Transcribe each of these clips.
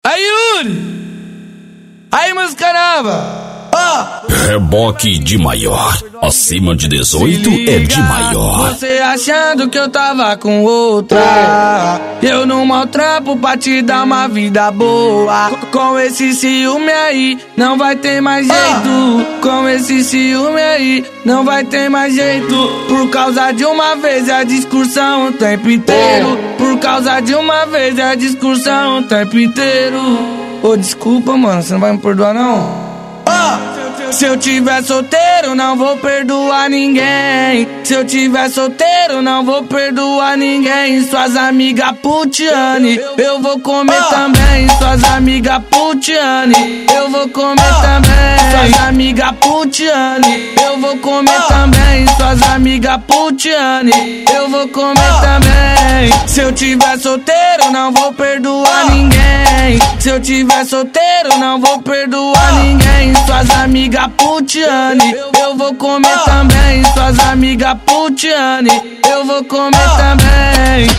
Aí, Yuri! Aí, música nova! Reboque de maior. Acima de 18 é de maior. Você achando que eu tava com outra. Eu não maltrapo pra te dar uma vida boa. Com esse ciúme aí, não vai ter mais jeito. Com esse ciúme aí, não vai ter mais jeito. Por causa de uma vez é a discussão o tempo inteiro. Por causa de uma vez é a discussão o tempo inteiro. Ô, desculpa, mano, você não vai me perdoar, não? Se eu tiver solteiro, não vou perdoar ninguém. Se eu tiver solteiro, não vou perdoar ninguém. Suas amigas putiane, eu vou comer também. Suas amigas putiane, eu vou comer também. Suas amigas putiane, eu vou comer também. Suas amigas putiane, eu vou comer também. Se eu tiver solteiro, não vou perdoar ninguém. Se eu tiver solteiro, não vou perdoar ninguém. Suas amigas putiane, eu vou comer também. Suas amigas putiane, eu vou comer também.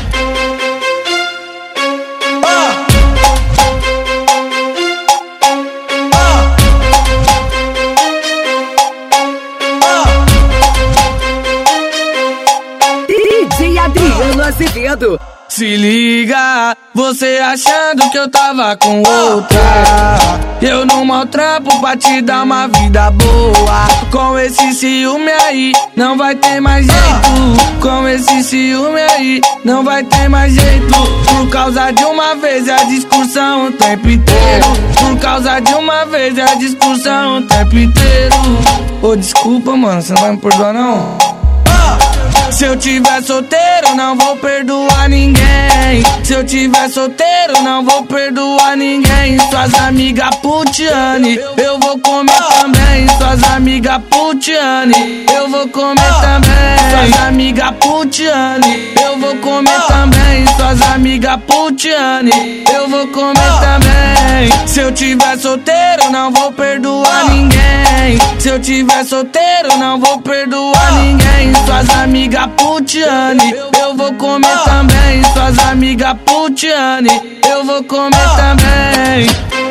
DJ Adriano Azevedo. Se liga, você achando que eu tava com outra. Eu não maltrapo pra te dar uma vida boa. Com esse ciúme aí, não vai ter mais jeito. Com esse ciúme aí, não vai ter mais jeito. Por causa de uma vez é a discussão o tempo inteiro. Por causa de uma vez é a discussão o tempo inteiro. Ô, desculpa, mano, você não vai me perdoar, não? Se eu tiver solteiro, não vou perdoar ninguém. Se eu tiver solteiro, não vou perdoar ninguém. Suas amigas putiane, eu vou comer também. Suas amigas putiane, eu vou comer também. Suas amigas putiane, eu vou comer também. Suas amigas putiane, eu vou comer também. Se eu tiver solteiro, não vou perdoar ninguém. Se eu tiver solteiro, não vou perdoar ninguém. Suas amigas putiane, eu vou comer também. Suas amigas putiane, eu vou comer também.